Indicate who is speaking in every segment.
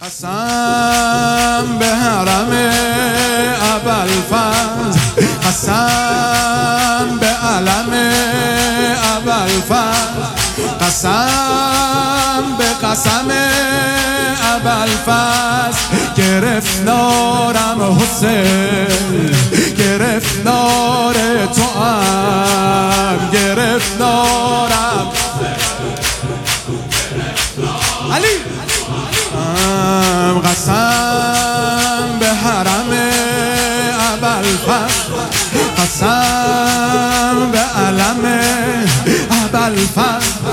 Speaker 1: قسم به حرم ابوالفضل، قسم به علم ابوالفضل، قسم به قسم ابوالفضل. گرفتارم حسین، گرفتار توام، گرفتارم علی. قسم به حرم ابوالفضل، قسم به علم ابوالفضل،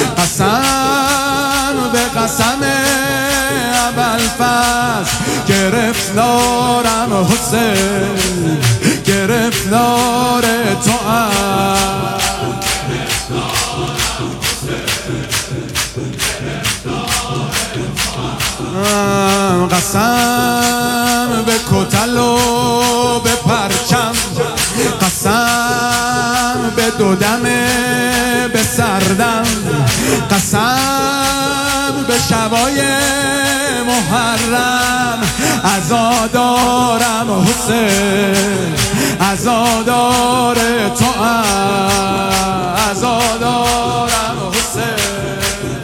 Speaker 1: قسم به قسم ابوالفضل. گرفتارم حسین، گرفتار توام. قسم به کتل و به پرچم، قسم به دودمه به سردم، قسم به شبای محرم. عزادارم حسین، عزادار توام، عزادارم حسین.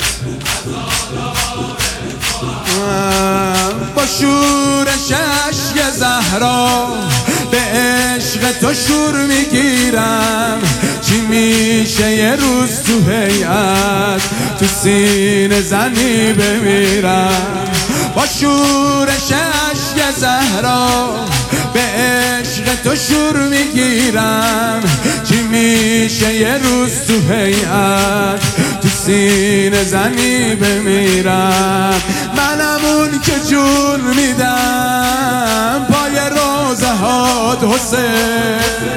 Speaker 1: با شورش اشک زهرا به عشق تو شور میگیرم. چی میشه یه روز تو هیئت تو سینه زنی بمیرم. با شورش اشک زهرا به عشق تو شور میگیرم. چی میشه یه روز تو هیئت تو سینه زنی بمیرم. منم اون که جون میدم پای روزه هات حسین،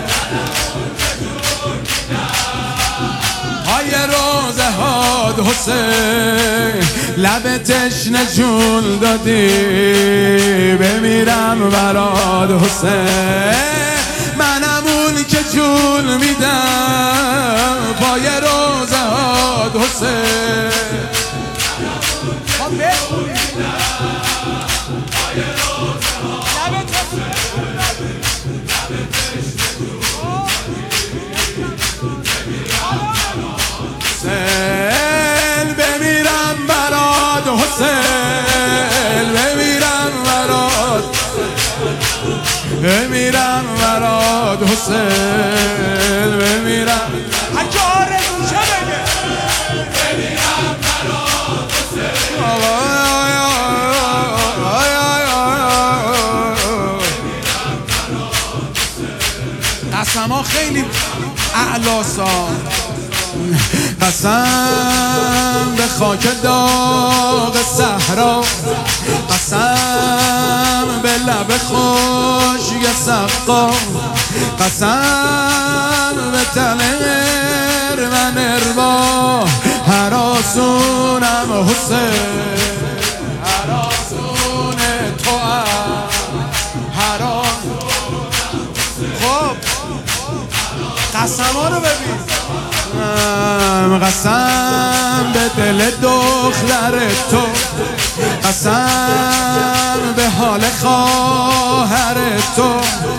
Speaker 1: پای روزه هات حسین. لب تشنه جون دادی بمیرم برات حسین. منم اون که جون میدم پای روزه هات حسین. بمیرم برات حسین، بمیرم برات، بمیرم برات حسین، بمیرم.
Speaker 2: هرچه آرزوشه بگه بمیرم برات حسین.
Speaker 1: قسم ها خیلی اعلاسا. قسم به خاک داغ صحرا، قسم به لب خشک سقا، قسم به تنر و نروا. هراسونم حسین، هراسون توام، هراسون. خب قسم ها رو ببین. قسم به دل دختر تو، قسم به حال خواهر تو،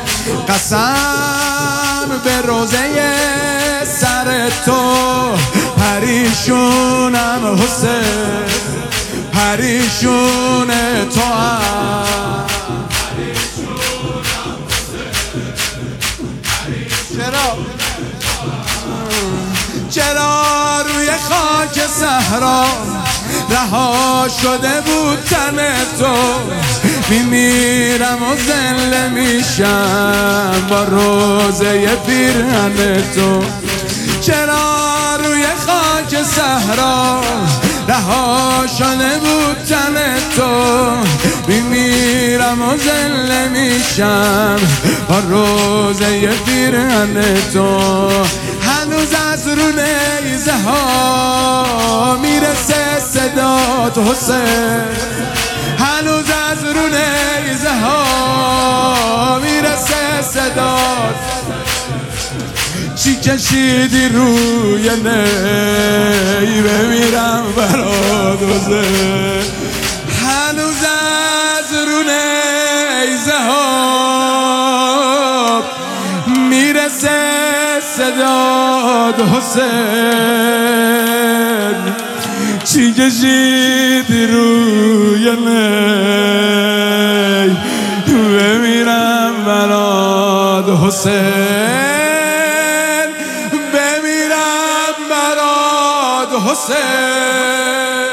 Speaker 1: قسم به روزه سر تو. پریشونم حسین، پریشون توام. چرا؟ چرا روی خاک صحرا رها شده بود تن تو؟ میمیرم و زنده میشم با روزه پیرهن تو. چرا روی خاک صحرا رها شده بود تن تو؟ میمیرم و زنده میشم با روزه پیرهن تو. هنوز از رو نیزه ها میرسه صدات حسین، هنوز از رو نیزه ها میرسه صدات. چی کشیدی روی نی بمیرم برات حسین. هنوز از رو نیزه ها میرسه صداد حسین چی کشید روی نی بمیرم برات حسین بمیرم برات حسین